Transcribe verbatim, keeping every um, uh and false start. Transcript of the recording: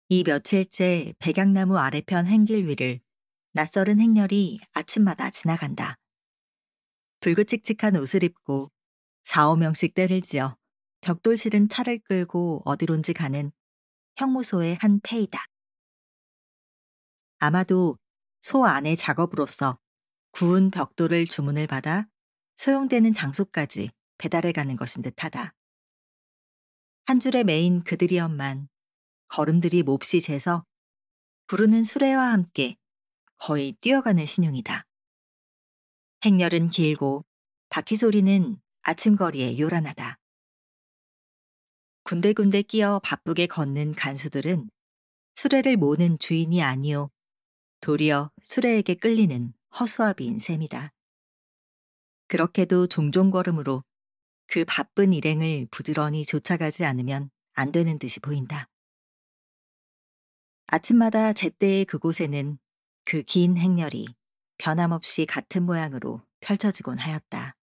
이 며칠째 백양나무 아래편 행길 위를 낯설은 행렬이 아침마다 지나간다. 불긋직직한 옷을 입고 사오 명씩 떼를 지어 벽돌 실은 차를 끌고 어디론지 가는 형무소의 한 폐이다. 아마도 소 안의 작업으로서 구운 벽돌을 주문을 받아 소용되는 장소까지 배달해 가는 것인 듯하다. 한 줄에 매인 그들이었만 걸음들이 몹시 재서 부르는 수레와 함께 거의 뛰어가는 신용이다. 행렬은 길고 바퀴 소리는 아침 거리에 요란하다. 군데군데 끼어 바쁘게 걷는 간수들은 수레를 모는 주인이 아니오 도리어 수레에게 끌리는 허수아비인 셈이다. 그렇게도 종종 걸음으로 그 바쁜 일행을 부지런히 쫓아가지 않으면 안 되는 듯이 보인다. 아침마다 제때의 그곳에는 그 긴 행렬이 변함없이 같은 모양으로 펼쳐지곤 하였다.